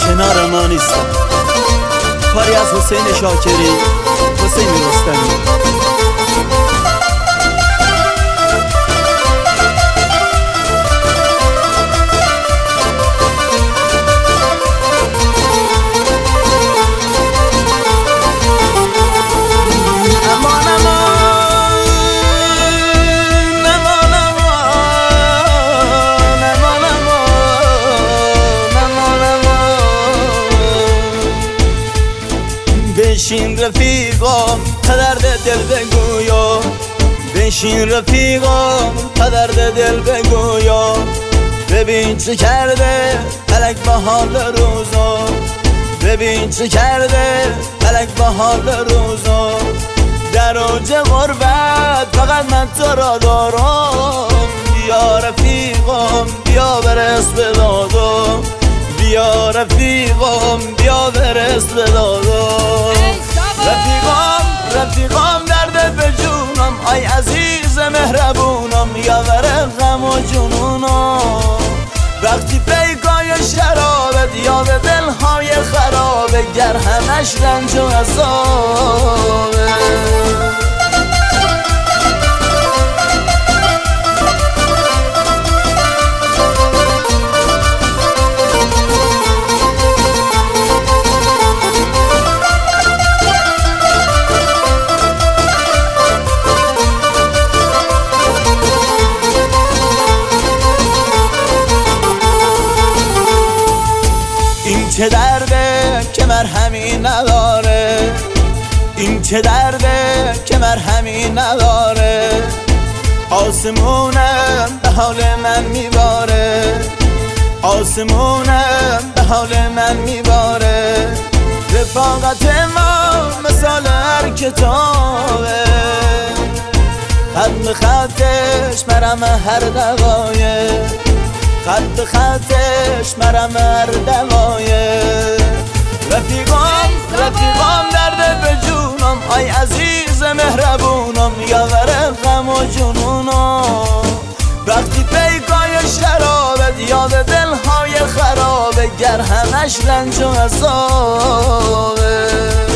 کنار ما نیستن. کاری از حسین شاکری، حسین رستمی. بشین رفیقا تا درد دل بگویا، بشین رفیقا تا درد دل بگویا. ببین چه کرده فلک با حال روزا، ببین چه کرده فلک با حال روزا. در اوج غربت فقط من تو را دارم، بیا رفیقم بیا برس به دادم، بیا رفیقم بیا برس به دادم. رفیقم دردت به جونم، ای عزیز مهربونم، یاور غم و جنونم. وقتی پیکای شرابت یاد دلهای خرابه، گر همش رنج و عذابه. این چه درده که مرهمی نداره، این چه درده که مرهمی نداره. آسمونم به حال من میباره، آسمونم به حال من میباره. رفاقت ما مثال هر کتابه، خط به خطش مرم هر دوایه، خط به خطش مرم هر دوایه. رفیقام درد به جونم، ای عزیز مهربونم، یاور غم و جنونم. وقتی پیکای شرابت یاد دلهای خرابه، گر همش رنج و عذابه.